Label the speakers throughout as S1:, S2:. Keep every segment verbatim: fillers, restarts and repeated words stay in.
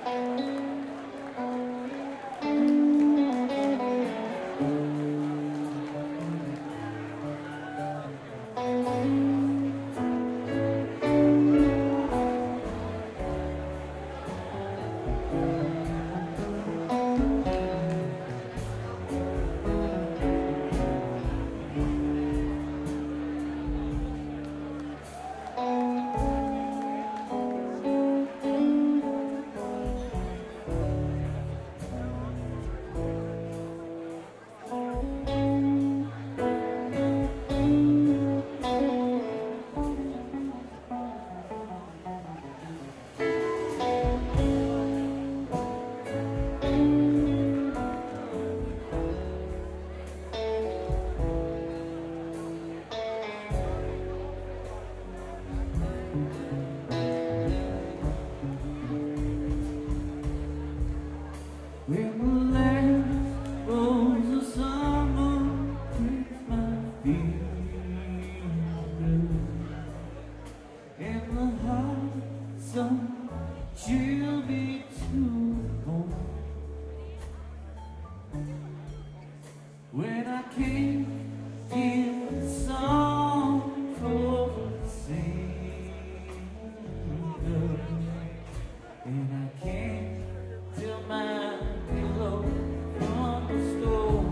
S1: When the last rose of summer takes my feet blue, and the hot sun chill me to home, when I can't hear a song for the singer, and I can't tell my pillow from the storm,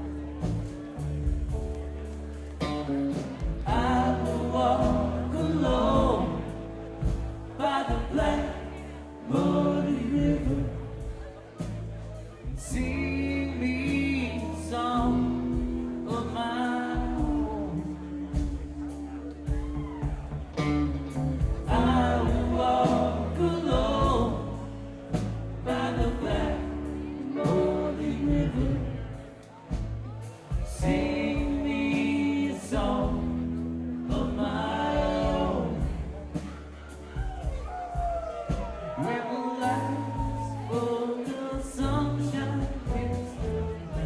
S1: I will walk alone by the black muddy river and sing me a song of my own. I will walk alone by the black muddy river, sing me a song of my own. When the last bolt of sunshine hits the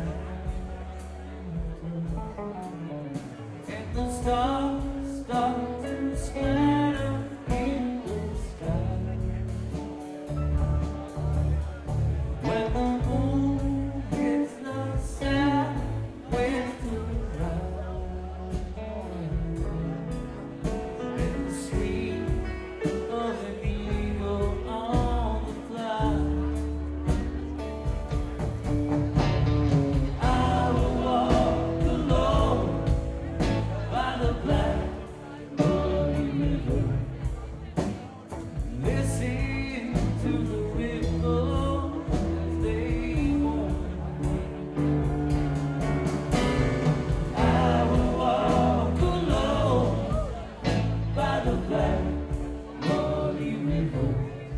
S1: mountain, and the stars start to scatter in the sky, when the moon hits the southwest horizon, and the sweep of an eagle on the fly, I will walk alone by the black muddy river, listen to the ripples as they mourn me. I will walk alone by the black muddy river,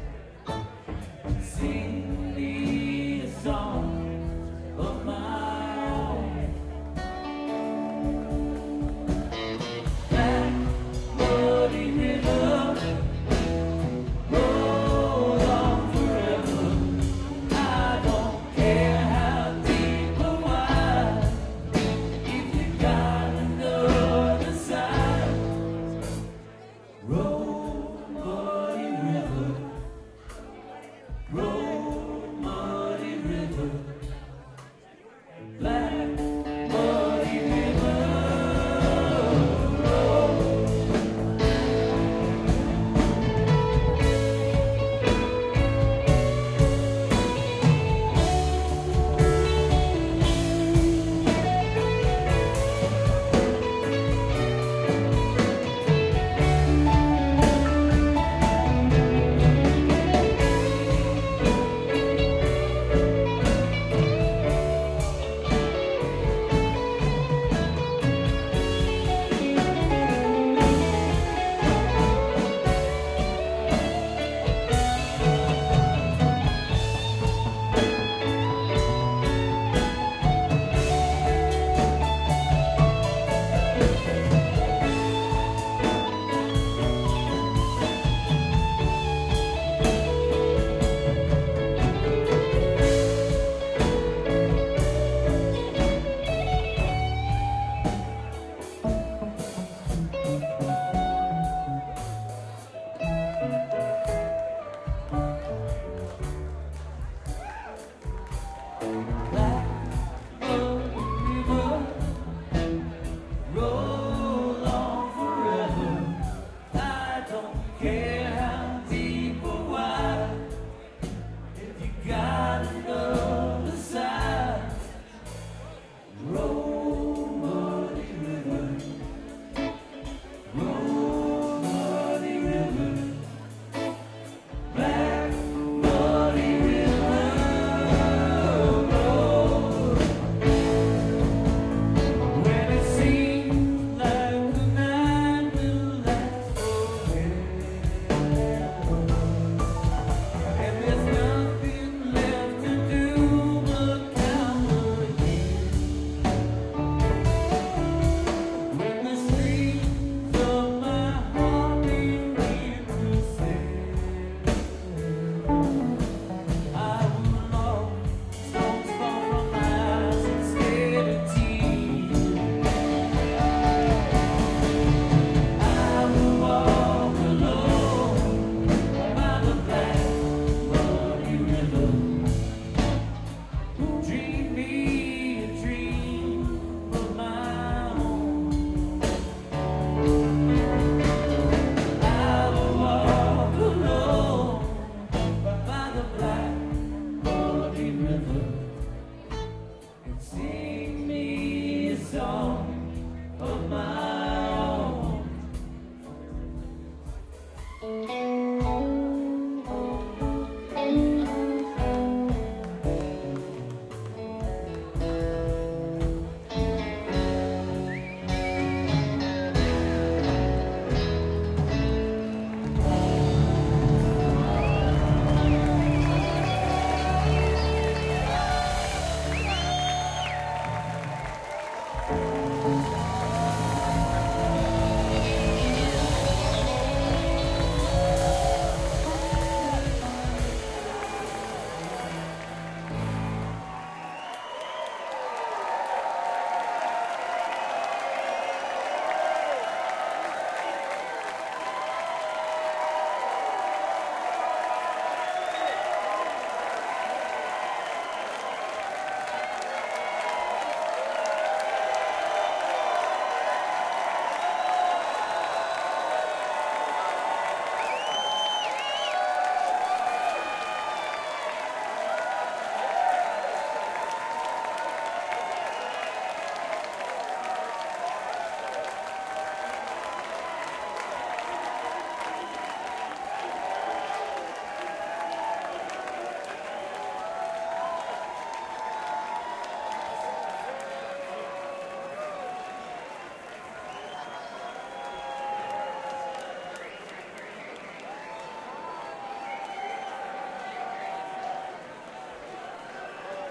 S1: sing me a song of my own. Black muddy river, roll on forever. I don't care how deep or wide, if you got another side, roll